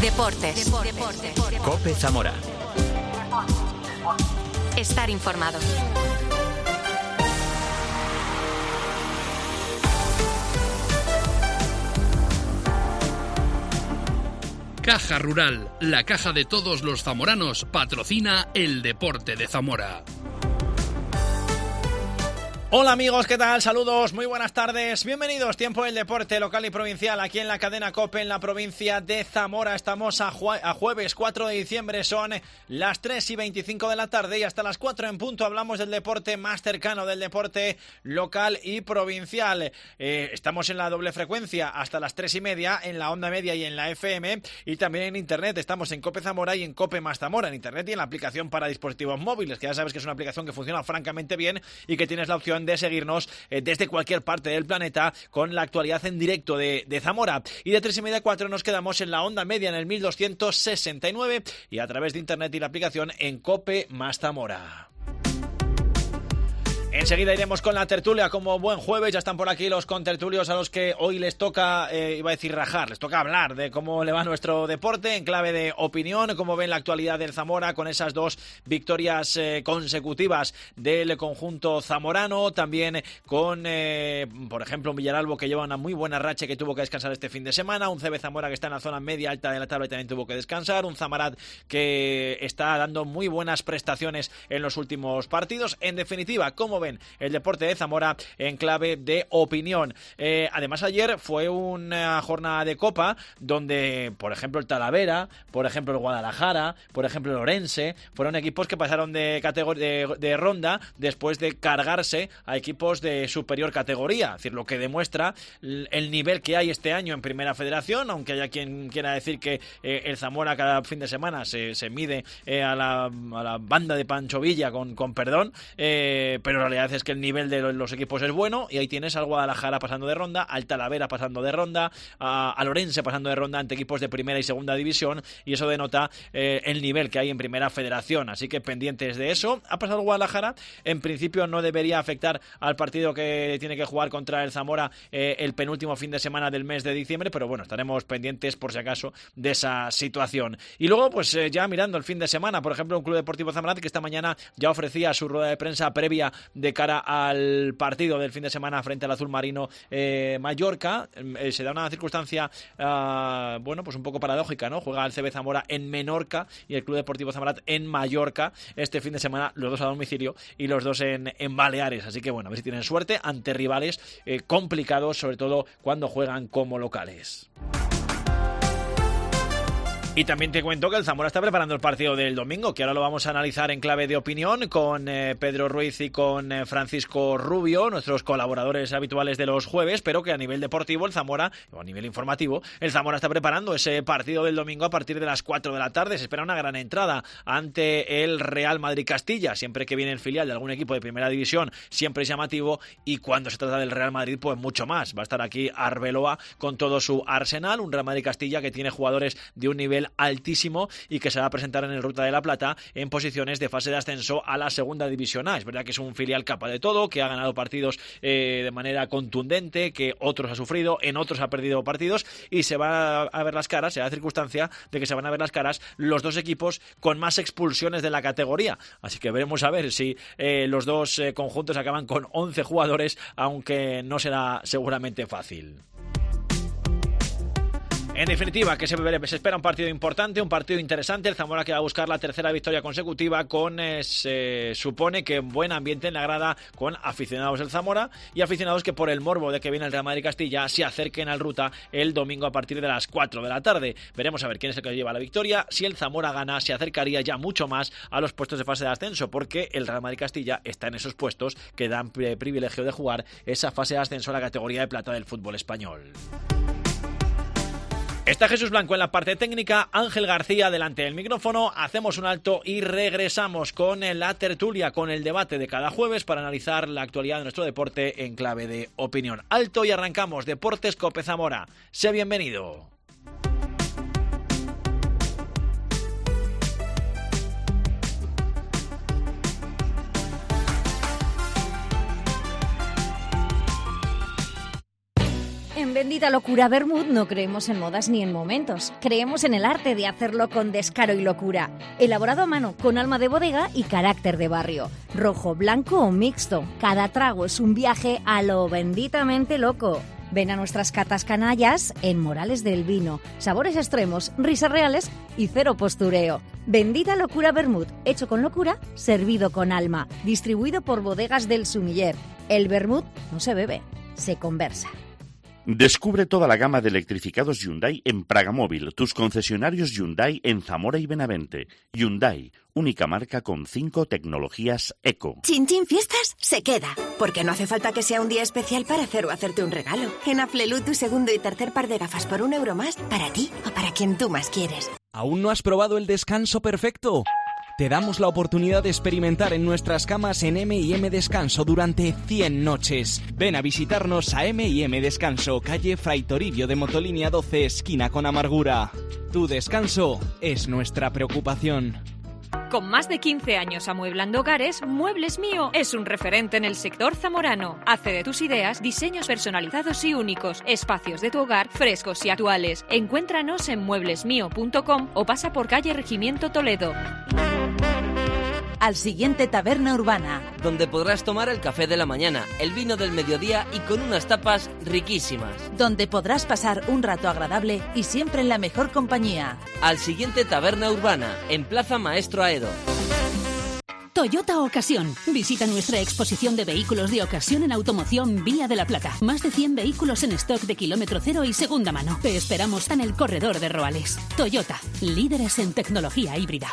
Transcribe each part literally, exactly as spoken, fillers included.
Deportes. Deportes. COPE Zamora. Estar informado. Caja Rural, la caja de todos los zamoranos, patrocina el deporte de Zamora. Hola amigos, ¿qué tal? Saludos, muy buenas tardes. Bienvenidos, tiempo del deporte local y provincial aquí en la cadena COPE en la provincia de Zamora. Estamos a, jue- a jueves cuatro de diciembre, son las tres y veinticinco de la tarde y hasta las cuatro en punto hablamos del deporte más cercano, del deporte local y provincial. Eh, estamos en la doble frecuencia hasta las tres y media en la onda media y en la F M y también en internet. Estamos en COPE Zamora y en COPE más Zamora, en internet y en la aplicación para dispositivos móviles, que ya sabes que es una aplicación que funciona francamente bien y que tienes la opción de seguirnos eh, desde cualquier parte del planeta con la actualidad en directo de, de Zamora. Y de tres y media a cuatro nos quedamos en la onda media en el mil doscientos sesenta y nueve y a través de internet y la aplicación en COPE más Zamora. Enseguida iremos con la tertulia como buen jueves. Ya están por aquí los contertulios a los que hoy les toca, eh, iba a decir rajar, les toca hablar de cómo le va nuestro deporte en clave de opinión, cómo ven la actualidad del Zamora con esas dos victorias eh, consecutivas del conjunto zamorano, también con, eh, por ejemplo, un Villaralbo que lleva una muy buena racha que tuvo que descansar este fin de semana, un C B Zamora que está en la zona media alta de la tabla y también tuvo que descansar, un Zamarat que está dando muy buenas prestaciones en los últimos partidos. En definitiva, cómo ven el deporte de Zamora en clave de opinión. Eh, además ayer fue una jornada de Copa donde, por ejemplo, el Talavera, por ejemplo el Guadalajara, por ejemplo el Orense, fueron equipos que pasaron de, categor- de, de ronda después de cargarse a equipos de superior categoría. Es decir, lo que demuestra el nivel que hay este año en Primera Federación, aunque haya quien quiera decir que eh, el Zamora cada fin de semana se, se mide eh, a, la, a la banda de Pancho Villa con, con perdón, eh, pero la realidad es que el nivel de los equipos es bueno y ahí tienes al Guadalajara pasando de ronda, al Talavera pasando de ronda, a, al Orense pasando de ronda ante equipos de primera y segunda división y eso denota eh, el nivel que hay en Primera Federación, así que pendientes de eso. Ha pasado el Guadalajara, en principio no debería afectar al partido que tiene que jugar contra el Zamora eh, el penúltimo fin de semana del mes de diciembre, pero bueno, estaremos pendientes por si acaso de esa situación. Y luego pues eh, ya mirando el fin de semana, por ejemplo un Club Deportivo Zamora que esta mañana ya ofrecía su rueda de prensa previa de cara al partido del fin de semana frente al Azul Marino eh, Mallorca. Eh, se da una circunstancia uh, bueno, pues un poco paradójica, ¿no? Juega el C B Zamora en Menorca y el Club Deportivo Zamora en Mallorca este fin de semana, los dos a domicilio y los dos en, en Baleares, así que bueno, a ver si tienen suerte ante rivales eh, complicados, sobre todo cuando juegan como locales. Y también te cuento que el Zamora está preparando el partido del domingo, que ahora lo vamos a analizar en clave de opinión con eh, Pedro Ruiz y con eh, Francisco Rubio, nuestros colaboradores habituales de los jueves, pero que a nivel deportivo el Zamora, o a nivel informativo, el Zamora está preparando ese partido del domingo a partir de las cuatro de la tarde. Se espera una gran entrada ante el Real Madrid Castilla, siempre que viene el filial de algún equipo de primera división, siempre es llamativo, y cuando se trata del Real Madrid, pues mucho más. Va a estar aquí Arbeloa con todo su arsenal, un Real Madrid Castilla que tiene jugadores de un nivel altísimo y que se va a presentar en el Ruta de la Plata en posiciones de fase de ascenso a la segunda división A. Es verdad que es un filial capaz de todo, que ha ganado partidos eh, de manera contundente, que otros ha sufrido, en otros ha perdido partidos y se va a ver las caras, se da la circunstancia de que se van a ver las caras los dos equipos con más expulsiones de la categoría. Así que veremos a ver si eh, los dos eh, conjuntos acaban con once jugadores, aunque no será seguramente fácil. En definitiva, que se, se espera un partido importante, un partido interesante. El Zamora que va a buscar la tercera victoria consecutiva con, eh, se supone que buen ambiente en la grada con aficionados del Zamora y aficionados que por el morbo de que viene el Real Madrid Castilla se acerquen al Ruta el domingo a partir de las cuatro de la tarde. Veremos a ver quién es el que lleva la victoria. Si el Zamora gana, se acercaría ya mucho más a los puestos de fase de ascenso, porque el Real Madrid Castilla está en esos puestos que dan privilegio de jugar esa fase de ascenso a la categoría de plata del fútbol español. Está Jesús Blanco en la parte técnica, Ángel García delante del micrófono. Hacemos un alto y regresamos con la tertulia, con el debate de cada jueves para analizar la actualidad de nuestro deporte en clave de opinión. Alto y arrancamos. Deportes COPE Zamora. Sé bienvenido. En Bendita Locura Vermut no creemos en modas ni en momentos. Creemos en el arte de hacerlo con descaro y locura. Elaborado a mano, con alma de bodega y carácter de barrio. Rojo, blanco o mixto. Cada trago es un viaje a lo benditamente loco. Ven a nuestras catas canallas en Morales del Vino. Sabores extremos, risas reales y cero postureo. Bendita Locura Vermut, hecho con locura, servido con alma. Distribuido por Bodegas del Sumiller. El vermut no se bebe, se conversa. Descubre toda la gama de electrificados Hyundai en Pragamóvil, tus concesionarios Hyundai en Zamora y Benavente. Hyundai, única marca con cinco tecnologías eco. Chin Chin Fiestas se queda, porque no hace falta que sea un día especial para hacer o hacerte un regalo. En Aflelu, tu segundo y tercer par de gafas por un euro más, para ti o para quien tú más quieres. ¿Aún no has probado el descanso perfecto? Te damos la oportunidad de experimentar en nuestras camas en eme y eme Descanso durante cien noches. Ven a visitarnos a eme y eme Descanso, calle Fray Toribio de Motolínea doce, esquina con Amargura. Tu descanso es nuestra preocupación. Con más de quince años amueblando hogares, Muebles Mío es un referente en el sector zamorano. Hace de tus ideas diseños personalizados y únicos, espacios de tu hogar frescos y actuales. Encuéntranos en muebles mío punto com o pasa por calle Regimiento Toledo. Al siguiente Taberna Urbana, donde podrás tomar el café de la mañana, el vino del mediodía y con unas tapas riquísimas. Donde podrás pasar un rato agradable y siempre en la mejor compañía. Al siguiente Taberna Urbana, en Plaza Maestro Aedo. Toyota Ocasión. Visita nuestra exposición de vehículos de ocasión en automoción Vía de la Plata. Más de cien vehículos en stock de kilómetro cero y segunda mano. Te esperamos en el corredor de Roales. Toyota, líderes en tecnología híbrida.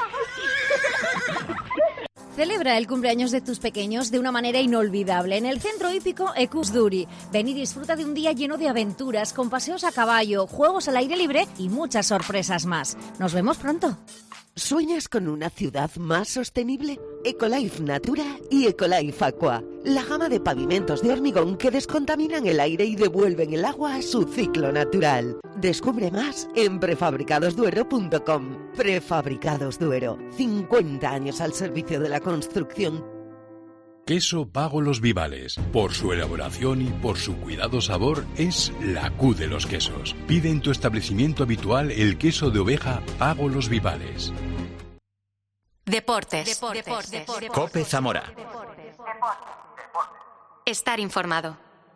Celebra el cumpleaños de tus pequeños de una manera inolvidable en el centro hípico Ecus Duri. Ven y disfruta de un día lleno de aventuras, con paseos a caballo, juegos al aire libre y muchas sorpresas más. Nos vemos pronto. ¿Sueñas con una ciudad más sostenible? Ecolife Natura y Ecolife Aqua. La gama de pavimentos de hormigón que descontaminan el aire y devuelven el agua a su ciclo natural. Descubre más en prefabricados duero punto com. Prefabricados Duero. cincuenta años al servicio de la construcción. Queso Pago Los Vivales. Por su elaboración y por su cuidado sabor, es la Q de los quesos. Pide en tu establecimiento habitual el queso de oveja Pago Los Vivales. Deportes. Deportes. Deportes. Deportes. Cope Zamora. Estar informado.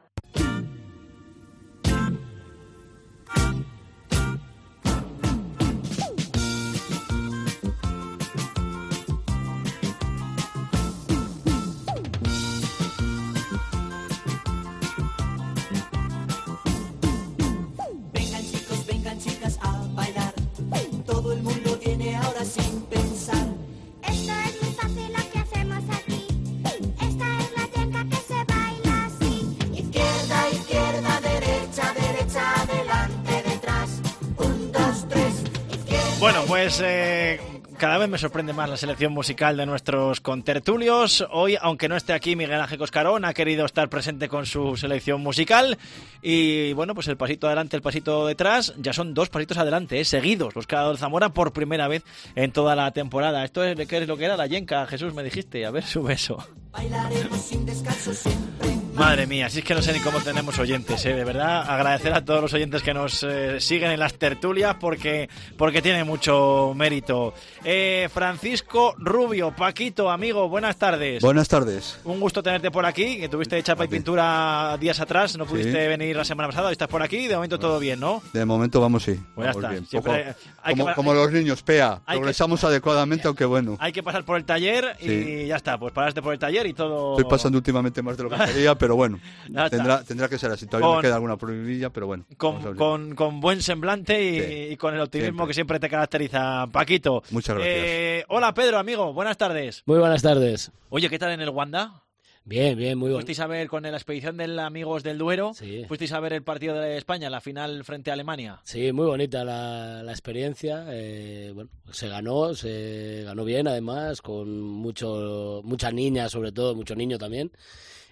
Vengan chicos, vengan chicas a bailar. Todo el mundo viene ahora sin pensar. Esto es muy fácil lo que hacemos aquí. Esta es la teca que se baila así. Izquierda, izquierda, derecha, derecha, adelante, detrás. Un, dos, tres. Izquierda. Bueno, pues eh, cada vez me sorprende más la selección musical de nuestros contertulios. Hoy, aunque no esté aquí Miguel Ángel Coscarón, ha querido estar presente con su selección musical. Y bueno, pues el pasito adelante, el pasito detrás, ya son dos pasitos adelante, eh, seguidos, los que ha dado el Zamora por primera vez en toda la temporada. Esto es, ¿qué es lo que era? La yenca, Jesús, me dijiste. A ver, sube eso. Bailaremos sin descanso siempre. Madre mía, si es que no sé ni cómo tenemos oyentes, ¿eh? De verdad, agradecer a todos los oyentes que nos eh, siguen en las tertulias porque, porque tiene mucho mérito. Eh, Francisco Rubio, Paquito, amigo, buenas tardes. Buenas tardes. Un gusto tenerte por aquí, que tuviste chapa y pintura días atrás, no pudiste sí. venir la semana pasada, estás por aquí, de momento todo bien, ¿no? De momento vamos, sí. Pues ya vamos está. Bien. Siempre Poco, hay como, que, como los niños, P A, hay progresamos que, adecuadamente, aunque bueno. Hay que pasar por el taller y sí. ya está, pues paraste por el taller y todo... Estoy pasando últimamente más de lo que quería, pero bueno, tendrá, tendrá que ser así. Todavía con, me queda alguna probilla, pero bueno. Con, con, con buen semblante y, sí. y con el optimismo siempre. que siempre te caracteriza, Paquito. Muchas gracias. Eh, hola, Pedro, amigo, buenas tardes. Muy buenas tardes. Oye, ¿qué tal en el Wanda? Bien, bien, muy bueno. ¿Fuisteis a ver con la expedición del Amigos del Duero? Sí. ¿Fuisteis a ver el partido de España, la final frente a Alemania? Sí, muy bonita la, la experiencia. Eh, bueno, se ganó, se ganó bien además, con mucho, muchas niñas sobre todo, mucho niño también.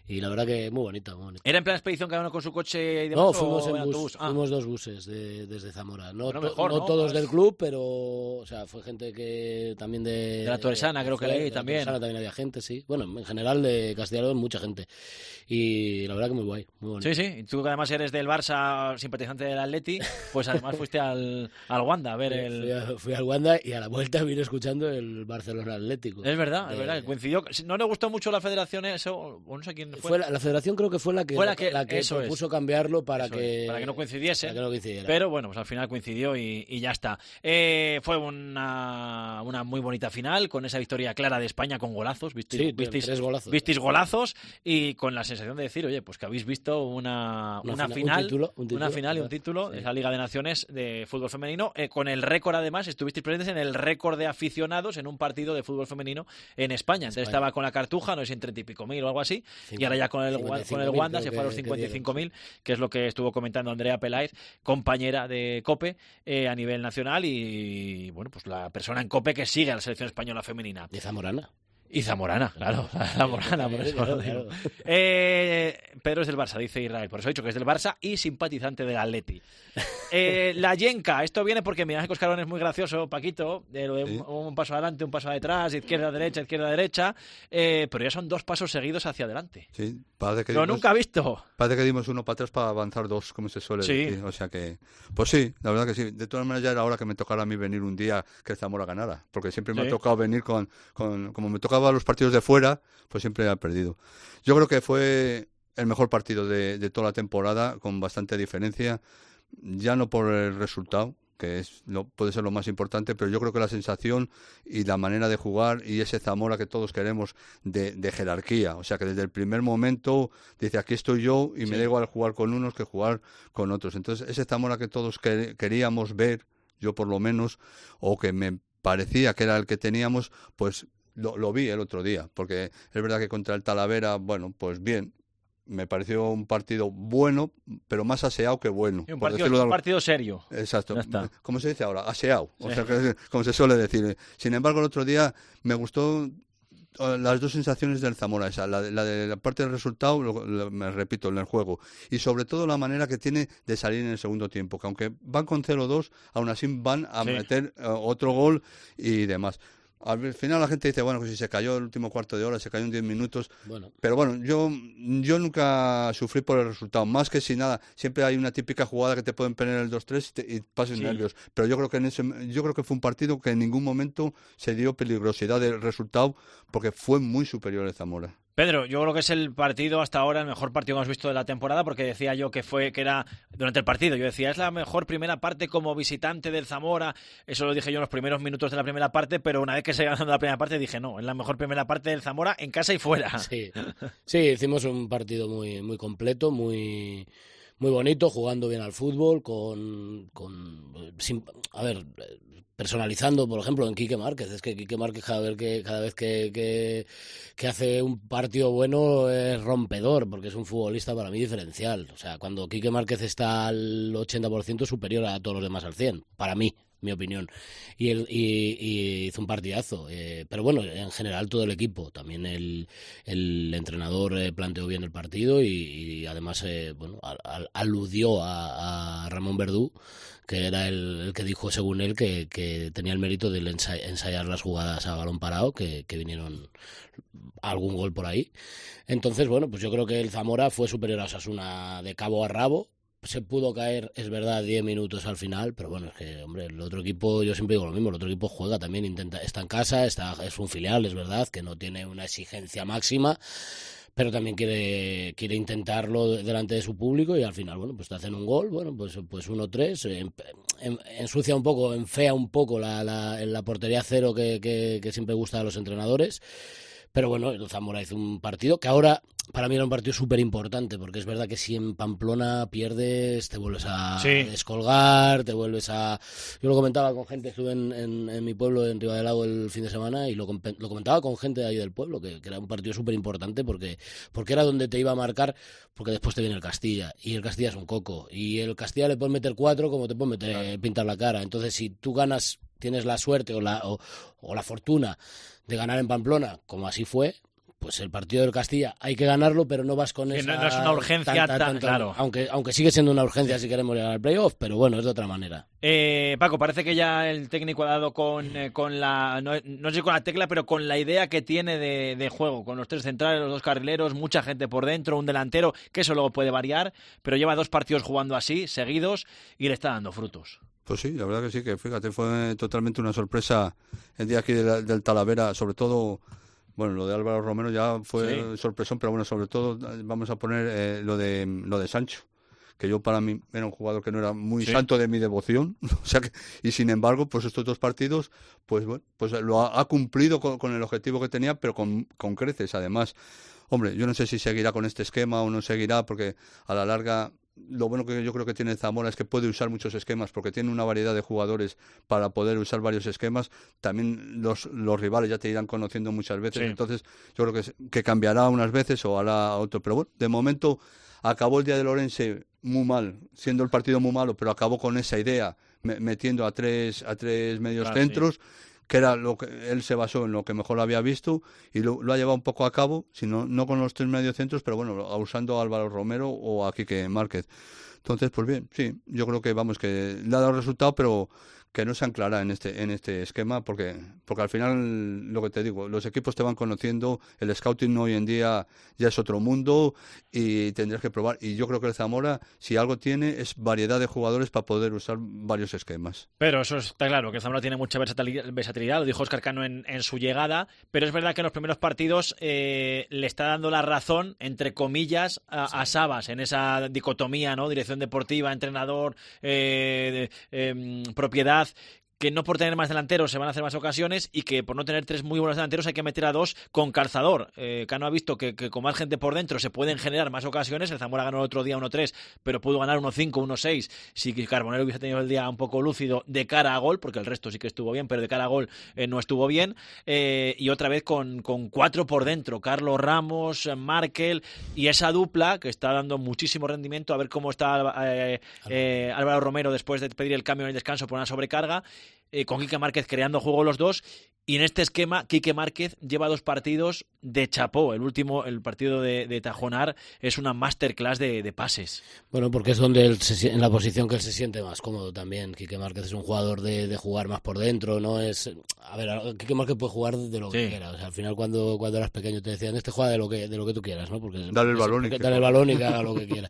y la verdad que muy bonito, muy bonito. ¿Era en plan expedición cada uno con su coche y demás? No, fuimos o en bus, autobús? Ah. fuimos dos buses de, desde Zamora. No, Bueno, to, mejor, no, ¿no? todos Más- del club, pero o sea, fue gente que también de... De la Torresana, creo que fue, leí de la también. Torresana también había gente, sí. Bueno, en general de Castilla y León mucha gente. Y la verdad que muy guay, muy bonito. Sí, sí. Y tú que además eres del Barça, simpatizante del Atleti, pues además fuiste al, al Wanda a ver el... Fui, a- fui al Wanda y a la vuelta vine escuchando el Barcelona Atlético. Es verdad, De- es verdad, que coincidió. No le gustó mucho la federación eso, o no sé quién fue. Fue la, la federación creo que fue la que, Fue la que- la que eso es. propuso cambiarlo para Eso que, es, para que no coincidiese. para que no coincidiera. Pero bueno, pues al final coincidió y, y ya está. Eh, fue una, una muy bonita final con esa victoria clara de España con golazos. Visteis, Sí, visteis, tres golazos. visteis golazos y con la sensación de decir, oye, pues que habéis visto una, Una una fina- final, un título, un título, una final y un ¿verdad? título Sí. de esa Liga de Naciones de fútbol femenino, eh, con el récord además, estuvisteis presentes en el récord de aficionados en un partido de fútbol femenino en España. Entonces España. estaba con la Cartuja, no sé si en treinta y pico mil o algo así, Cincu- y ahora ya con el, cincuenta y cinco con el mil Wanda creo se fue a los que- que cincuenta y cinco mil, dieron, que es lo que estuvo comentando Andrea Peláez, compañera de COPE eh, a nivel nacional y, bueno, pues la persona en COPE que sigue a la selección española femenina. De Zamorana. Y Zamorana, claro, Zamorana, por eso Claro, lo digo. claro. Eh, Pedro es del Barça, dice Israel, por eso he dicho que es del Barça y simpatizante del Atleti. Eh, la Yenka, esto viene porque Miguel Ángel Coscarón es muy gracioso, Paquito, de lo de Sí. un, un paso adelante, un paso detrás, izquierda, derecha, izquierda, derecha, eh, pero ya son dos pasos seguidos hacia adelante. Sí, parece que Lo dimos- nunca visto. Parece que dimos uno para atrás para avanzar dos, como se suele Sí. decir. O sea que, pues sí, la verdad que sí. De todas maneras ya era hora que me tocara a mí venir un día que el Zamora ganara, porque siempre me Sí. ha tocado venir con, con, como me tocaba los partidos de fuera, pues siempre he perdido. Yo creo que fue el mejor partido de, de toda la temporada, con bastante diferencia, ya no por el resultado, que es lo, puede ser lo más importante, pero yo creo que la sensación y la manera de jugar y ese Zamora que todos queremos de, de jerarquía, o sea que desde el primer momento dice aquí estoy yo y Sí. me da igual jugar con unos que jugar con otros. Entonces ese Zamora que todos que- queríamos ver, yo por lo menos, o que me parecía que era el que teníamos, pues lo, lo vi el otro día, porque es verdad que contra el Talavera, bueno, pues bien, me pareció un partido bueno, pero más aseado que bueno. Y un por partido, decirlo de un algún- partido serio. Exacto. Ya está. ¿Cómo se dice ahora? Aseado. O Sí. sea, que, como se suele decir. Sin embargo, el otro día me gustó eh, las dos sensaciones del Zamora, esa, la, de- la de la parte del resultado, lo- lo- me repito, en el juego, y sobre todo la manera que tiene de salir en el segundo tiempo, que aunque van con cero dos, aún así van a Sí. meter eh, otro gol y demás. Al final la gente dice, bueno, pues si se cayó el último cuarto de hora, se cayó en diez minutos. Bueno. Pero bueno, yo, yo nunca sufrí por el resultado. Más que si nada, siempre hay una típica jugada que te pueden poner el dos tres y, te- y pases Sí. nervios. Pero yo creo que en ese, yo creo que fue un partido que en ningún momento se dio peligrosidad del resultado, porque fue muy superior el Zamora. Pedro, yo creo que es el partido hasta ahora, el mejor partido que hemos visto de la temporada, porque decía yo que fue que era durante el partido. Yo decía, es la mejor primera parte como visitante del Zamora. Eso lo dije yo en los primeros minutos de la primera parte, pero una vez que se ganó la primera parte dije, no, es la mejor primera parte del Zamora en casa y fuera. Sí, sí, hicimos un partido muy, muy completo, muy, muy bonito, jugando bien al fútbol, con, con sin- a ver, personalizando, por ejemplo, en Quique Márquez. Es que Quique Márquez cada vez que, cada vez que, que, que hace un partido bueno es rompedor, porque es un futbolista para mí diferencial. O sea, cuando Quique Márquez está al ochenta por ciento superior a todos los demás al cien, para mí. Mi opinión. Y, él, y, y hizo un partidazo. Eh, pero bueno, en general todo el equipo. También el, el entrenador eh, planteó bien el partido y, y además eh, bueno, al, al, aludió a, a Ramón Verdú, que era el, el que dijo, según él, que, que tenía el mérito de ensay, ensayar las jugadas a balón parado, que, que vinieron algún gol por ahí. Entonces, bueno, pues yo creo que el Zamora fue superior a Osasuna de cabo a rabo. Se pudo caer, es verdad, diez minutos al final, pero bueno, es que, hombre, el otro equipo, yo siempre digo lo mismo, el otro equipo juega también, intenta, está en casa, está, es un filial, es verdad, que no tiene una exigencia máxima, pero también quiere quiere intentarlo delante de su público y al final, bueno, pues te hacen un gol, bueno, pues pues uno tres, en, en, ensucia un poco, enfea un poco la, la, la portería cero que, que, que siempre gusta a los entrenadores. Pero bueno, el Zamora hizo un partido que ahora para mí era un partido súper importante, porque es verdad que si en Pamplona pierdes, te vuelves a Sí. descolgar, te vuelves a... Yo lo comentaba con gente, estuve en, en, en mi pueblo, en Ribadelago, el fin de semana, y lo, compe- lo comentaba con gente de ahí del pueblo, que, que era un partido súper importante porque, porque era donde te iba a marcar, porque después te viene el Castilla, y el Castilla es un coco, y el Castilla le puedes meter cuatro como te puedes meter, claro. pintar la cara. Entonces, si tú ganas, tienes la suerte o la, o, o la fortuna de ganar en Pamplona, como así fue, pues el partido del Castilla hay que ganarlo, pero no vas con que esa... No, no es una urgencia tanta, tan, tanta, claro. Aunque, aunque sigue siendo una urgencia si queremos llegar al playoff, pero bueno, es de otra manera. Eh, Paco, parece que ya el técnico ha dado con, eh, con la, no, no sé con la tecla, pero con la idea que tiene de, de juego, con los tres centrales, los dos carrileros, mucha gente por dentro, un delantero, que eso luego puede variar, pero lleva dos partidos jugando así, seguidos, y le está dando frutos. Pues sí, la verdad que sí, que fíjate, fue totalmente una sorpresa el día aquí de, del Talavera, sobre todo... Bueno, lo de Álvaro Romero ya fue sí. sorpresón, pero bueno, sobre todo vamos a poner eh, lo de lo de Sancho, que yo para mí era un jugador que no era muy sí. santo de mi devoción, o sea que, y sin embargo, pues estos dos partidos, pues bueno, pues lo ha, ha cumplido con, con el objetivo que tenía, pero con, con creces además. Hombre, yo no sé si seguirá con este esquema o no seguirá, porque a la larga... Lo bueno que yo creo que tiene Zamora es que puede usar muchos esquemas porque tiene una variedad de jugadores para poder usar varios esquemas. También los, los rivales ya te irán conociendo muchas veces. Sí. Entonces yo creo que, que cambiará unas veces o hará otro. Pero bueno, de momento acabó el día de Orense muy mal, siendo el partido muy malo, pero acabó con esa idea, metiendo a tres, a tres medios claro, centros. Sí. Que era lo que él se basó en lo que mejor había visto y lo, lo ha llevado un poco a cabo, sino no con los tres mediocentros, pero bueno, usando a Álvaro Romero o a Quique Márquez. Entonces, pues bien, sí, yo creo que vamos, que le ha dado resultado, pero que no se anclara en este en este esquema, porque porque al final, lo que te digo, los equipos te van conociendo, el scouting hoy en día ya es otro mundo y tendrías que probar. Y yo creo que el Zamora, si algo tiene, es variedad de jugadores para poder usar varios esquemas. Pero eso está claro, que el Zamora tiene mucha versatilidad, lo dijo Óscar Cano en, en su llegada, pero es verdad que en los primeros partidos eh, le está dando la razón, entre comillas, a, sí. a Sabas, en esa dicotomía, ¿no? Dirección deportiva, entrenador, eh, eh, propiedad, que no por tener más delanteros se van a hacer más ocasiones y que por no tener tres muy buenos delanteros hay que meter a dos con calzador. Eh, Cano ha visto que, que con más gente por dentro se pueden generar más ocasiones. El Zamora ganó el otro día uno tres, pero pudo ganar uno cinco, uno seis si Carbonero hubiese tenido el día un poco lúcido de cara a gol, porque el resto sí que estuvo bien, pero de cara a gol eh, no estuvo bien. Eh, y otra vez con, con cuatro por dentro, Carlos Ramos, Markel y esa dupla que está dando muchísimo rendimiento. A ver cómo está eh, eh, Álvaro Romero después de pedir el cambio en el descanso por una sobrecarga. Eh, con Quique Márquez creando juego los dos, y en este esquema Quique Márquez lleva dos partidos de chapó. El último, el partido de, de Tajonar, es una masterclass de, de pases. Bueno, porque es donde él se, en la posición que él se siente más cómodo también. Quique Márquez es un jugador de, de jugar más por dentro, no es... A ver, Quique Márquez puede jugar de lo que sí. quiera. O sea, al final cuando, cuando eras pequeño te decían, este juega de lo que, de lo que tú quieras, ¿no? Porque dale el balón, es, y, dale el balón y que haga lo que quiera.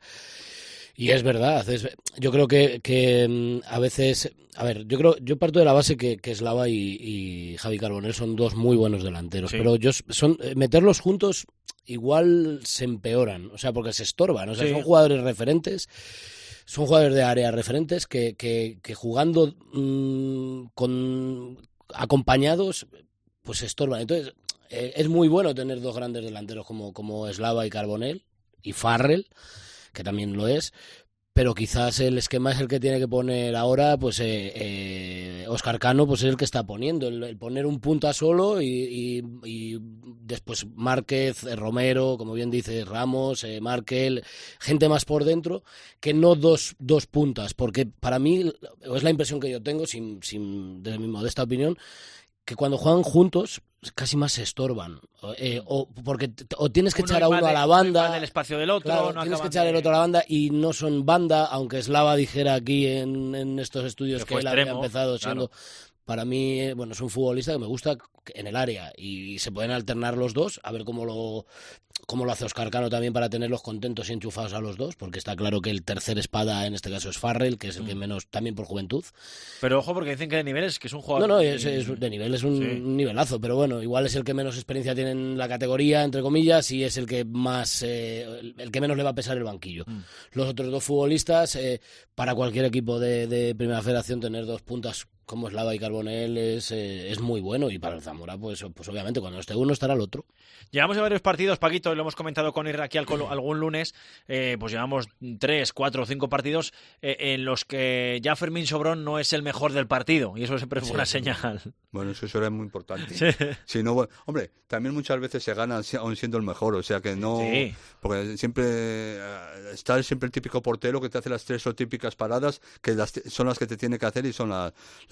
Y es verdad, es, yo creo que, que a veces, a ver, yo creo, yo parto de la base que, que Slava y, y Javi Carbonell son dos muy buenos delanteros, sí. pero yo son meterlos juntos igual se empeoran, o sea, porque se estorban, o sea, sí. son jugadores referentes, son jugadores de área referentes que, que, que jugando mmm, con acompañados, pues se estorban. Entonces, eh, es muy bueno tener dos grandes delanteros como, como Slava y Carbonell y Farrell, que también lo es, pero quizás el esquema es el que tiene que poner ahora, pues eh, eh, Óscar Cano, pues es el que está poniendo, el, el poner un punta solo y, y, y después Márquez, eh, Romero, como bien dice Ramos, eh, Markel, gente más por dentro, que no dos, dos puntas, porque para mí, es la impresión que yo tengo, sin, sin de mi modesta opinión, que cuando juegan juntos casi más se estorban, eh, o porque o tienes que uno echar a uno a la banda del espacio del otro, claro, no tienes que echar de... el otro a la banda y no son banda, aunque Slava dijera aquí en, en estos estudios que, que él extremo, había empezado siendo claro. Para mí, bueno, es un futbolista que me gusta en el área y se pueden alternar los dos, a ver cómo lo cómo lo hace Óscar Cano también para tenerlos contentos y enchufados a los dos, porque está claro que el tercer espada en este caso es Farrell, que es el que menos, también por juventud. Pero ojo, porque dicen que de niveles, que es un jugador... No, no, es, es, de nivel es un sí. nivelazo, pero bueno, igual es el que menos experiencia tiene en la categoría, entre comillas, y es el que más, eh, el, el que menos le va a pesar el banquillo. Mm. Los otros dos futbolistas, eh, para cualquier equipo de, de Primera Federación, tener dos puntas como Slava y Carbonell es, eh, es muy bueno, y para el Zamora, pues, pues obviamente cuando esté uno estará el otro. Llevamos a varios partidos, Paquito, lo hemos comentado con Irra aquí algún lunes, eh, pues llevamos tres, cuatro o cinco partidos eh, en los que ya Fermín Sobrón no es el mejor del partido, y eso siempre es buena sí. señal. Bueno, eso, eso es muy importante. Sí. Si no, bueno, hombre, también muchas veces se gana aún siendo el mejor, o sea que no... Sí. Porque siempre está siempre el típico portero que te hace las tres o típicas paradas, que las, son las que te tiene que hacer y son la, las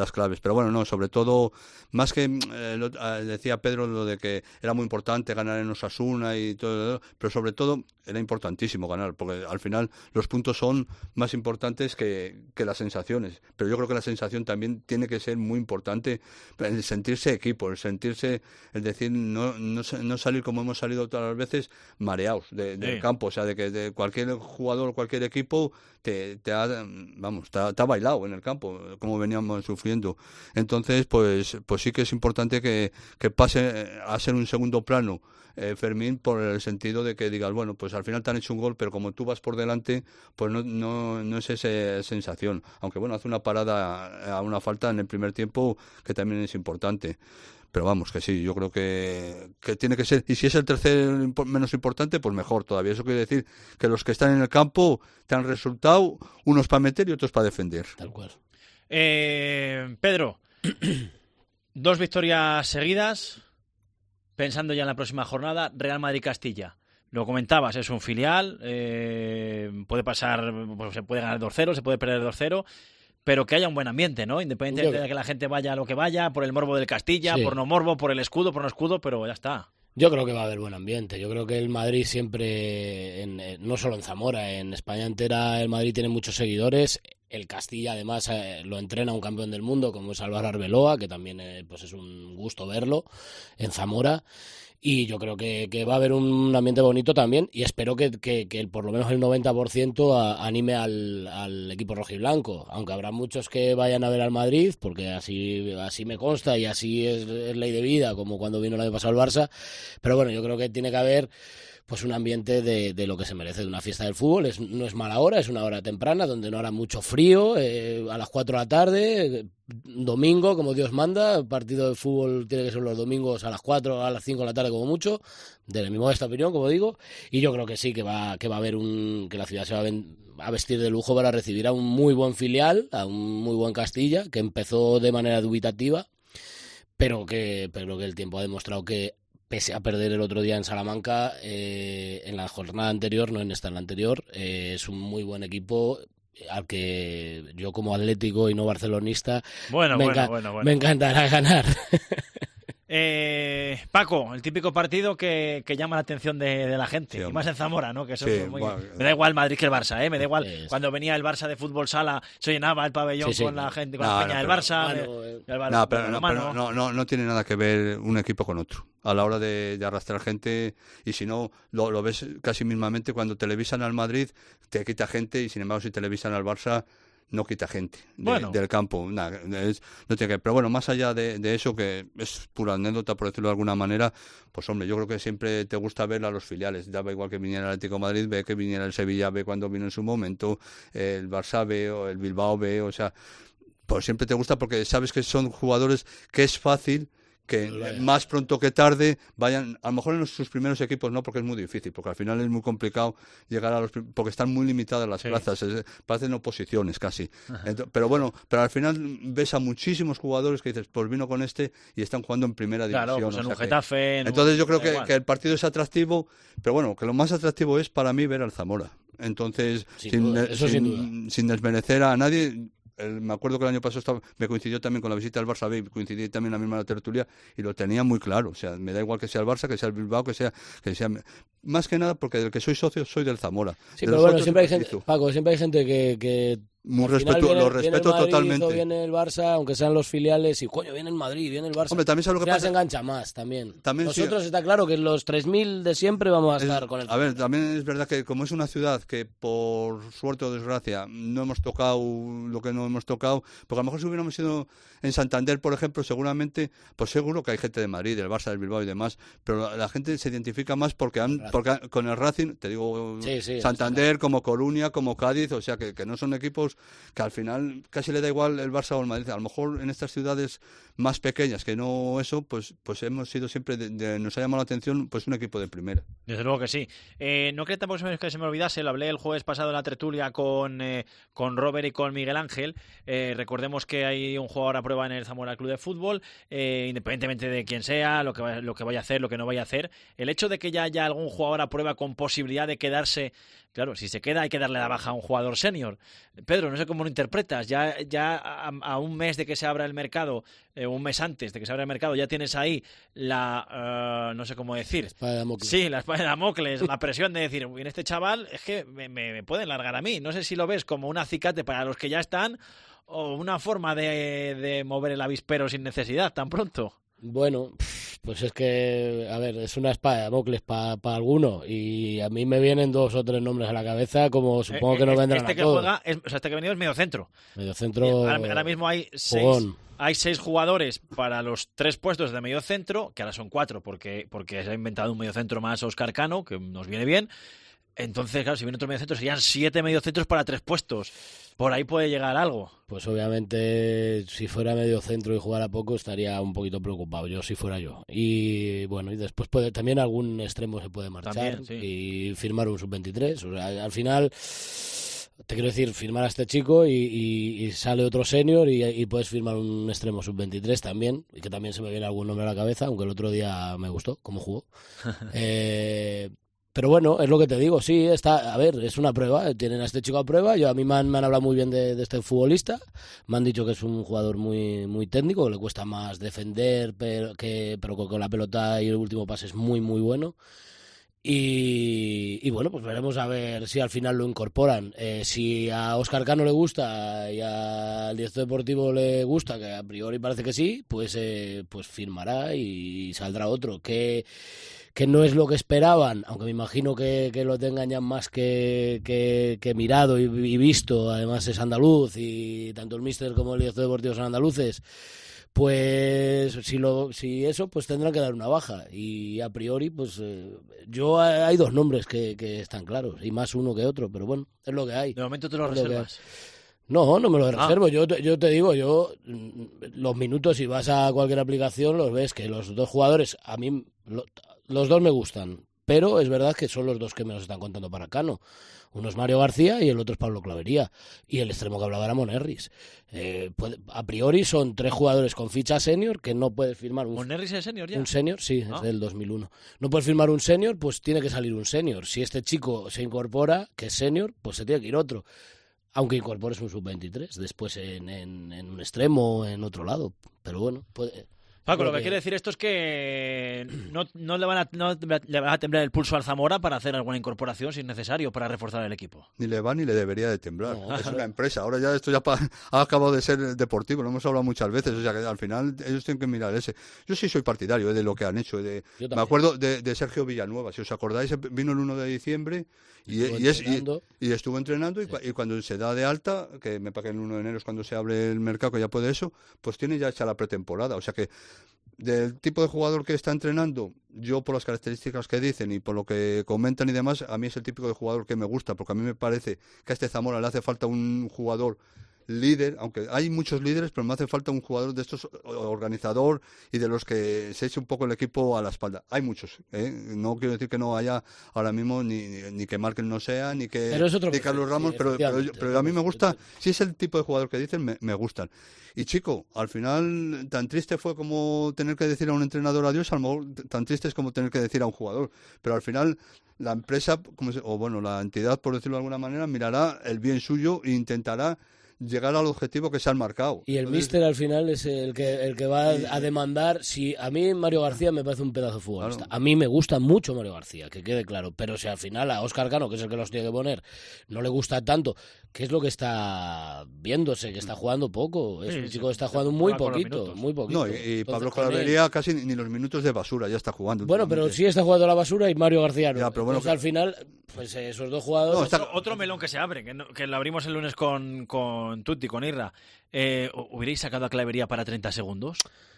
las claves. Pero bueno, no, sobre todo, más que eh, lo, eh, decía Pedro lo de que era muy importante ganar en Osasuna y todo, pero sobre todo era importantísimo ganar, porque al final los puntos son más importantes que, que las sensaciones. Pero yo creo que la sensación también tiene que ser muy importante, el sentirse equipo, el sentirse, el decir, no, no, no salir como hemos salido todas las veces, mareados de, del sí. campo, o sea, de que de cualquier jugador, cualquier equipo te, te ha, vamos, te ha, te ha bailado en el campo, como veníamos sufriendo. Entonces, pues, pues sí que es importante que, que pase a ser un segundo plano eh, Fermín, por el sentido de que digas, bueno, pues al final te han hecho un gol, pero como tú vas por delante, pues no, no, no es esa sensación. Aunque bueno, hace una parada a una falta en el primer tiempo que también es importante. Pero vamos, que sí, yo creo que, que tiene que ser, y si es el tercer menos importante, pues mejor todavía. Eso quiere decir que los que están en el campo te han resultado, unos para meter y otros para defender. Tal cual. Eh, Pedro, dos victorias seguidas, pensando ya en la próxima jornada, Real Madrid-Castilla. Lo comentabas, es un filial, eh, puede pasar, pues se puede ganar dos cero, se puede perder dos cero, pero que haya un buen ambiente, ¿no? Independientemente de que la gente vaya a lo que vaya, por el morbo del Castilla, sí. por no morbo, por el escudo, por no escudo, pero ya está. Yo creo que va a haber buen ambiente. Yo creo que el Madrid siempre, en, no solo en Zamora, en España entera, el Madrid tiene muchos seguidores. El Castilla, además, eh, lo entrena un campeón del mundo como es Álvaro Arbeloa, que también eh, pues es un gusto verlo en Zamora. Y yo creo que, que va a haber un ambiente bonito también, y espero que, que, que por lo menos el noventa por ciento a, anime al, al equipo rojiblanco, aunque habrá muchos que vayan a ver al Madrid, porque así así me consta y así es, es ley de vida, como cuando vino el año pasado el Barça, pero bueno, yo creo que tiene que haber pues un ambiente de, de lo que se merece de una fiesta del fútbol. Es, no es mala hora, es una hora temprana, donde no hará mucho frío, eh, a las cuatro de la tarde, domingo, como Dios manda. El partido de fútbol tiene que ser los domingos a las cuatro, a las cinco de la tarde como mucho, de mi modesta opinión, como digo, y yo creo que sí, que va, que va a haber un, que la ciudad se va a, ven, a vestir de lujo para recibir a un muy buen filial, a un muy buen Castilla, que empezó de manera dubitativa, pero que, pero que el tiempo ha demostrado que, pese a perder el otro día en Salamanca, eh, en la jornada anterior, no en esta, en la anterior, eh, es un muy buen equipo al que yo como atlético y no barcelonista bueno, me, bueno, enca- bueno, bueno. me encantará ganar. Eh, Paco, el típico partido que, que llama la atención de, de la gente, sí, y más en Zamora, ¿no? Que eso sí, es muy... bueno, me da igual Madrid que el Barça, ¿eh? Me da igual es... cuando venía el Barça de fútbol sala, se llenaba el pabellón sí, sí, con la gente, con no, la peña no, del pero, Barça. mano, me, eh, el Barça no, pero, no, no, pero no, no, no tiene nada que ver un equipo con otro a la hora de, de arrastrar gente, y si no, lo, lo ves casi mismamente cuando televisan al Madrid, te quita gente, y sin embargo si televisan al Barça, no quita gente de, bueno. del campo. Nah, es, no tiene que, pero bueno, más allá de, de eso, que es pura anécdota, por decirlo de alguna manera, pues hombre, yo creo que siempre te gusta ver a los filiales. Daba igual que viniera el Atlético de Madrid, ve que viniera el Sevilla, ve cuando vino en su momento, el Barça ve, o el Bilbao ve, o sea, pues siempre te gusta porque sabes que son jugadores que es fácil que Vaya. más pronto que tarde vayan, a lo mejor en sus primeros equipos no, porque es muy difícil, porque al final es muy complicado llegar a los, porque están muy limitadas las sí. plazas, es, parecen oposiciones casi. Entonces, pero bueno, pero al final ves a muchísimos jugadores que dices, pues vino con este y están jugando en primera claro, división. Pues en o sea un Getafe, que, en entonces un, yo creo que, que el partido es atractivo, pero bueno, que lo más atractivo es para mí ver al Zamora. Entonces, sin, sin, duda, eso sin, sin, duda. sin desmerecer a nadie. El, me acuerdo que el año pasado estaba, me coincidió también con la visita del Barça B, coincidí también la misma tertulia y lo tenía muy claro. O sea, me da igual que sea el Barça, que sea el Bilbao, que sea, que sea más que nada porque del que soy socio soy del Zamora. Sí, de pero bueno, siempre hay gente, Paco, siempre hay gente que, que muy respeto, viene, lo respeto viene el Madrid, totalmente. Viene el Barça, aunque sean los filiales, y coño, viene el Madrid, viene el Barça. Hombre, también sabes lo que pasa. Se engancha más también. también Nosotros sí. está claro que los tres mil de siempre vamos a es, estar con el. A ver, también es verdad que como es una ciudad que por suerte o desgracia no hemos tocado lo que no hemos tocado, porque a lo mejor si hubiéramos ido en Santander, por ejemplo, seguramente, pues seguro que hay gente de Madrid, del Barça, del Bilbao y demás, pero la, la gente se identifica más porque, han, porque han, con el Racing, te digo, sí, sí, Santander, sí, como Coruña, como Cádiz, o sea que, que no son equipos que al final casi le da igual el Barça o el Madrid. A lo mejor en estas ciudades más pequeñas que no eso, pues pues hemos sido siempre, de, de, nos ha llamado la atención pues un equipo de primera. Desde luego que sí. Eh, no creo tampoco que se me olvidase, lo hablé el jueves pasado en la tertulia con, eh, con Robert y con Miguel Ángel. Eh, recordemos que hay un jugador a prueba en el Zamora Club de Fútbol, eh, independientemente de quién sea, lo que, va, lo que vaya a hacer, lo que no vaya a hacer. El hecho de que ya haya algún jugador a prueba con posibilidad de quedarse, claro, si se queda hay que darle la baja a un jugador senior. Pedro, Pedro, no sé cómo lo interpretas. Ya, ya a, a un mes de que se abra el mercado, eh, un mes antes de que se abra el mercado, ya tienes ahí la, uh, no sé cómo decir. La espada de Damocles. Sí, la espada de Damocles, la presión de decir, en este chaval es que me, me, me pueden largar a mí. No sé si lo ves como un acicate para los que ya están o una forma de, de mover el avispero sin necesidad tan pronto. Bueno, pues es que, a ver, es una espada de Damocles para pa alguno y a mí me vienen dos o tres nombres a la cabeza, como supongo que no vendrán este a que todos. Juega, es, o sea, este que ha venido es medio centro. Medio centro. Ahora, ahora mismo hay seis, hay seis jugadores para los tres puestos de medio centro, que ahora son cuatro porque, porque se ha inventado un medio centro más Óscar Cano, que nos viene bien. Entonces, claro, si viene otro medio centro, serían siete mediocentros para tres puestos. Por ahí puede llegar algo. Pues obviamente, si fuera medio centro y jugara poco, estaría un poquito preocupado, yo si fuera yo. Y bueno, y después puede también algún extremo se puede marchar también, sí. Y firmar un sub veintitrés. O sea, al final, te quiero decir, firmar a este chico y, y, y sale otro senior y, y puedes firmar un extremo sub veintitrés también, y que también se me viene algún nombre a la cabeza, aunque el otro día me gustó cómo jugó. eh... Pero bueno, es lo que te digo, sí, está, a ver, es una prueba, tienen a este chico a prueba, yo a mí me han, me han hablado muy bien de, de este futbolista, me han dicho que es un jugador muy muy técnico, que le cuesta más defender, pero que pero con la pelota y el último pase es muy muy bueno. Y, y bueno, pues veremos a ver si al final lo incorporan. Eh, si a Óscar Cano le gusta y al director deportivo le gusta, que a priori parece que sí, pues, eh, pues firmará y saldrá otro. Que... que no es lo que esperaban, aunque me imagino que, que lo tengan ya más que, que, que mirado y, y visto, además es andaluz y tanto el míster como el director deportivo son andaluces, pues si lo si eso, pues tendrán que dar una baja y a priori, pues eh, yo hay dos nombres que, que están claros y más uno que otro, pero bueno, es lo que hay. De momento te lo reservas. No, no me lo Ah. reservo. Yo, te- yo te digo, yo los minutos, si vas a cualquier aplicación, los ves que los dos jugadores, a mí lo- los dos me gustan, pero es verdad que son los dos que me los están contando para Cano. Uno es Mario García y el otro es Pablo Clavería. Y el extremo que hablaba era Monerris. Eh, puede- a priori son tres jugadores con ficha senior que no puedes firmar un ¿Monerris es senior ya? un senior, sí, Ah. es del dos mil uno. No puedes firmar un senior, pues tiene que salir un senior. Si este chico se incorpora, que es senior, pues se tiene que ir otro. Aunque incorpores un sub veintitrés, después en, en, en un extremo o en otro lado. Pero bueno, puede... Paco, creo lo que que- quiere decir esto es que no, no, le van a, no le van a temblar el pulso al Zamora para hacer alguna incorporación si es necesario para reforzar el equipo. Ni le va ni le debería de temblar. No, es claro. una empresa. Ahora ya esto ya pa- ha acabado de ser deportivo, lo hemos hablado muchas veces. O sea que al final ellos tienen que mirar ese. Yo sí soy partidario eh, de lo que han hecho. De, Yo me también. acuerdo de, de Sergio Villanueva, si os acordáis, vino el uno de diciembre y, Estuvo y es, y, entrenando. y estuvo entrenando y, cua- y cuando se da de alta, que me parece que el uno de enero es cuando se abre el mercado, que ya puede eso, pues tiene ya hecha la pretemporada. O sea que del tipo de jugador que está entrenando, yo por las características que dicen y por lo que comentan y demás, a mí es el típico de jugador que me gusta, porque a mí me parece que a este Zamora le hace falta un jugador líder, aunque hay muchos líderes, pero me hace falta un jugador de estos organizador y de los que se eche un poco el equipo a la espalda. Hay muchos, ¿eh? No quiero decir que no haya ahora mismo ni, ni, ni que Markel no sea, ni que Pero es otro ni perfil, Carlos Ramos, sí, pero, pero, efectivamente. pero a mí me gusta, si es el tipo de jugador que dicen, me, me gustan. Y chico, al final tan triste fue como tener que decir a un entrenador adiós, a lo mejor t- tan triste es como tener que decir a un jugador, pero al final la empresa, como se- o bueno, la entidad, por decirlo de alguna manera, mirará el bien suyo e intentará llegar al objetivo que se han marcado. Y el Entonces, míster al final es el que el que va a demandar. Si a mí Mario García me parece un pedazo de futbolista, a mí me gusta mucho Mario García, que quede claro, pero si al final a Óscar Cano, que es el que los tiene que poner, no le gusta tanto, ¿qué es lo que está viéndose? Que está jugando poco, es Sí, un sí, chico que está se jugando muy juega con los poquito, minutos. muy poquito. No, y, y Entonces, Pablo con él- Clavería casi ni, ni los minutos de basura ya está jugando. Bueno, pero últimamente. sí está jugando a la basura y Mario García no. Ya, pero bueno, Entonces, al final, pues esos dos jugadores... No, está- Otro, otro melón que se abre, que, no- que lo abrimos el lunes con, con Tutti, con Irra. Eh, ¿Hubierais sacado a Clavería para treinta segundos?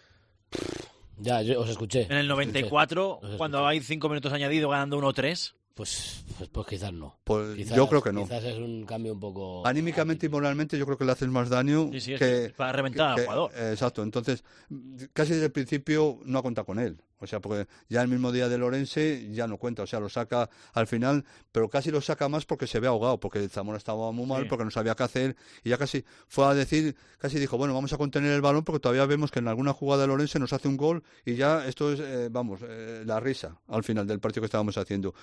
Ya, yo os escuché. En el noventa y cuatro, Os escuché. cuando hay cinco minutos añadidos ganando uno tres. Pues, pues, pues quizás no. Pues Quizás- yo creo que no. Quizás es un cambio un poco... Anímicamente y moralmente yo creo que le haces más daño Sí, sí, es que... para reventar que- al jugador. eh, exacto, entonces casi desde el principio no ha contado con él. O sea, porque ya el mismo día del Orense ya no cuenta, o sea, lo saca al final, pero casi lo saca más porque se ve ahogado, porque el Zamora estaba muy mal, sí. porque no sabía qué hacer, y ya casi fue a decir, casi dijo, bueno, vamos a contener el balón porque todavía vemos que en alguna jugada del Orense nos hace un gol, y ya esto es, eh, vamos, eh, la risa al final del partido que estábamos haciendo.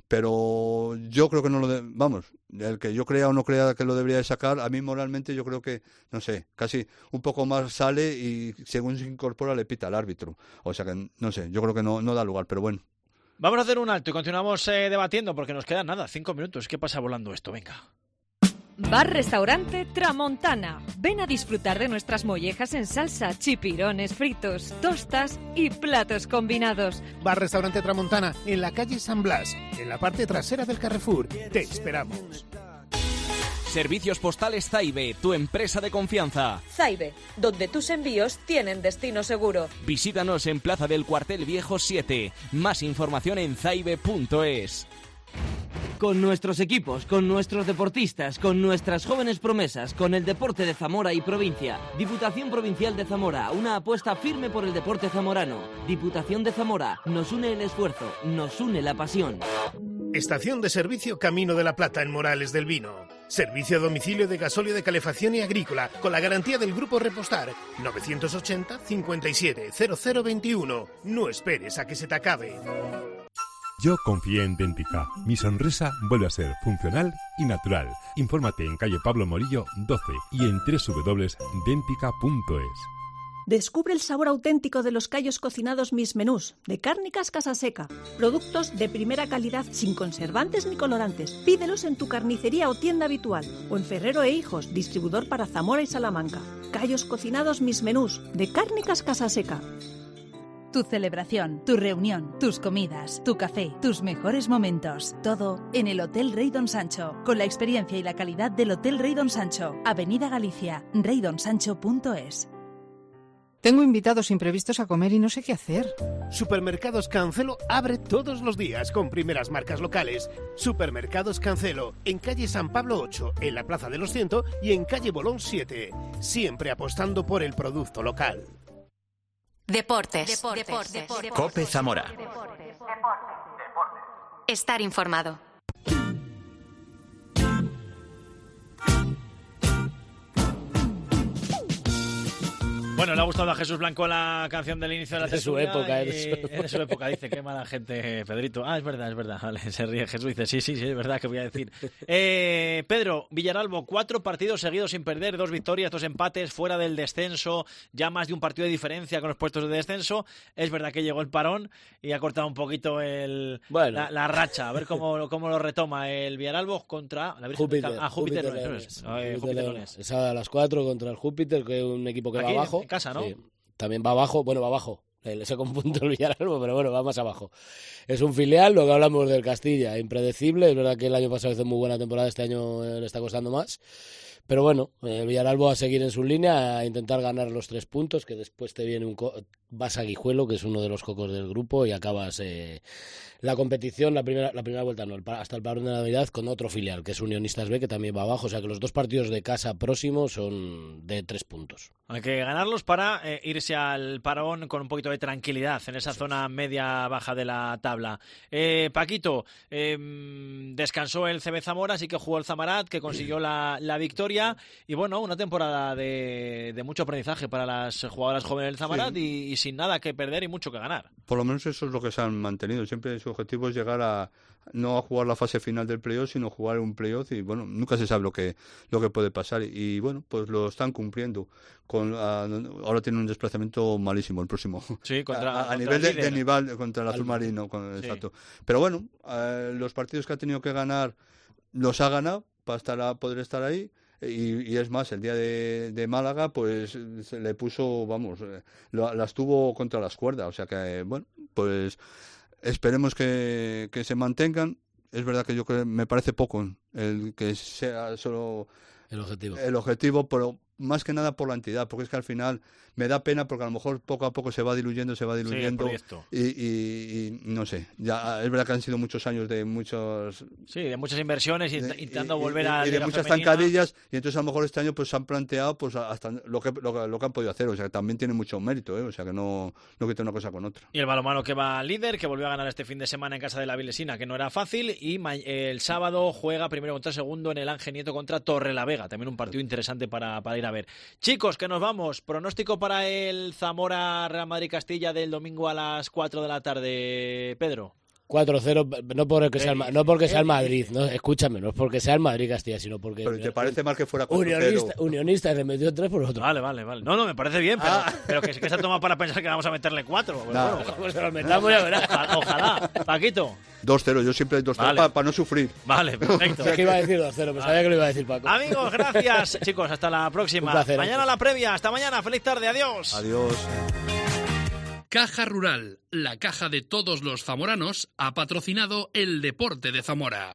Pero yo creo que no lo, de, vamos, el que yo crea o no crea que lo debería de sacar, a mí moralmente yo creo que, no sé, casi un poco más sale y según se incorpora le pita al árbitro. O sea que, no sé, yo creo que no, no da lugar, pero bueno. Vamos a hacer un alto y continuamos eh, debatiendo porque nos quedan nada, cinco minutos. ¿Qué pasa volando esto? Venga. Bar-restaurante Tramontana. Ven a disfrutar de nuestras mollejas en salsa, chipirones fritos, tostas y platos combinados. Bar-restaurante Tramontana en la calle San Blas, en la parte trasera del Carrefour. Te esperamos. Servicios Postales Zaibe, tu empresa de confianza. Zaibe, donde tus envíos tienen destino seguro. Visítanos en Plaza del Cuartel Viejo siete. Más información en zaibe punto es. Con nuestros equipos, con nuestros deportistas, con nuestras jóvenes promesas, con el deporte de Zamora y provincia. Diputación Provincial de Zamora, una apuesta firme por el deporte zamorano. Diputación de Zamora, nos une el esfuerzo, nos une la pasión. Estación de servicio Camino de la Plata en Morales del Vino. Servicio a domicilio de gasóleo de calefacción y agrícola con la garantía del Grupo Repostar. novecientos ochenta, cincuenta y siete, cero cero veintiuno. No esperes a que se te acabe. Yo confié en Dentica. Mi sonrisa vuelve a ser funcional y natural. Infórmate en calle Pablo Morillo doce y en doble u doble u doble punto dentica punto es. Descubre el sabor auténtico de los callos cocinados Mis Menús, de Cárnicas Casa Seca. Productos de primera calidad, sin conservantes ni colorantes. Pídelos en tu carnicería o tienda habitual. O en Ferrero e Hijos, distribuidor para Zamora y Salamanca. Callos cocinados Mis Menús, de Cárnicas Casa Seca. Tu celebración, tu reunión, tus comidas, tu café, tus mejores momentos. Todo en el Hotel Rey Don Sancho, con la experiencia y la calidad del Hotel Rey Don Sancho. Avenida Galicia, rey don sancho punto es. Tengo invitados imprevistos a comer y no sé qué hacer. Supermercados Cancelo abre todos los días con primeras marcas locales. Supermercados Cancelo, en calle San Pablo ocho, en la Plaza de los Ciento y en calle Bolón siete. Siempre apostando por el producto local. Deportes. Deportes. Deportes. Deportes. Cope Zamora. Estar informado. Bueno, le ha gustado a Jesús Blanco la canción del inicio de la tertulia. Es de su época, y... es de su época. Es de su época, dice, qué mala gente, Pedrito. Ah, es verdad, es verdad. Vale, se ríe Jesús, dice, sí, sí, sí, es verdad, que voy a decir. Eh, Pedro, Villaralbo, cuatro partidos seguidos sin perder, dos victorias, dos empates, fuera del descenso, ya más de un partido de diferencia con los puestos de descenso. Es verdad que llegó el parón y ha cortado un poquito el bueno. la, la racha. A ver cómo, cómo lo retoma el Villaralbo contra la Virgen Júpiter. Ah, Júpiter, Júpiter, Leones. Leones. Eh, Júpiter Júpiter Leones. Es a las cuatro contra el Júpiter, que es un equipo que Aquí, va abajo. En casa, ¿no? Sí. También va abajo, bueno, va abajo. Se confunde el Villaralbo, pero bueno, va más abajo. Es un filial, lo que hablamos del Castilla, impredecible. Es verdad que el año pasado hizo muy buena temporada, este año le está costando más. Pero bueno, el Villaralbo a seguir en su línea, a intentar ganar los tres puntos, que después te viene un... Co- vas a Guijuelo, que es uno de los cocos del grupo, y acabas eh, la competición, la primera la primera vuelta no, el, hasta el parón de Navidad, con otro filial, que es Unionistas B, que también va abajo. O sea que los dos partidos de casa próximos son de tres puntos. Hay que ganarlos para eh, irse al parón con un poquito de tranquilidad en esa zona media-baja de la tabla. Eh, Paquito, eh, descansó el C B Zamora, así que jugó el Zamarat, que consiguió la, la victoria. Y bueno, una temporada de, de mucho aprendizaje para las jugadoras jóvenes del Zamarat sí. y, y sin nada que perder y mucho que ganar. Por lo menos eso es lo que se han mantenido. Siempre su objetivo es llegar a no a jugar la fase final del playoff, sino jugar un playoff y bueno, nunca se sabe lo que lo que puede pasar y bueno, pues lo están cumpliendo. Con a, ahora tienen un desplazamiento malísimo el próximo. Sí, contra, a, a contra nivel de, de nivel contra el azul marino, con, sí. exacto. Pero bueno, eh, los partidos que ha tenido que ganar los ha ganado para estar a, poder estar ahí. Y, y es más, el día de, de Málaga, pues se le puso, vamos, eh, lo, las tuvo contra las cuerdas. O sea que, bueno, pues esperemos que, que se mantengan. Es verdad que yo creo, me parece poco el que sea solo el objetivo, el objetivo pero más que nada por la entidad, porque es que al final me da pena porque a lo mejor poco a poco se va diluyendo, se va diluyendo sí, y, y, y no sé, ya es verdad que han sido muchos años de muchos... Sí, de muchas inversiones y intentando y, volver y, a... Y de muchas femenina. zancadillas, y entonces a lo mejor este año pues se han planteado pues hasta lo que, lo, lo que han podido hacer, o sea que también tiene mucho mérito, ¿eh? O sea que no, no quita una cosa con otra. Y el balonmano que va líder, que volvió a ganar este fin de semana en casa de la Vilesina, que no era fácil, y el sábado juega primero contra segundo en el Ángel Nieto contra Torrelavega, también un partido interesante para, para ir a ver. Chicos, que nos vamos. Pronóstico para el Zamora Real Madrid Castilla del domingo a las cuatro de la tarde, Pedro. cuatro cero, no porque sea el, no porque sea el Madrid, no, escúchame, no es porque sea el Madrid Castilla, sino porque... Pero ¿te parece mal que fuera cuatro cero? Unionista, unionista le metió tres por otro. Vale, vale, vale. No, no, me parece bien, pero, ah. pero que, que se ha tomado para pensar que vamos a meterle cuatro. Pues nah. bueno, pues se lo metamos ya verás. Ojalá, ojalá. Paquito. dos cero, yo siempre dos cero vale. para pa no sufrir. Vale, perfecto. Es que iba a decir dos cero, pero vale. sabía que lo iba a decir Paco. Amigos, gracias. Chicos, hasta la próxima. Placer, mañana la previa. Hasta mañana. Feliz tarde. Adiós. Adiós. Caja Rural, la caja de todos los zamoranos, ha patrocinado el deporte de Zamora.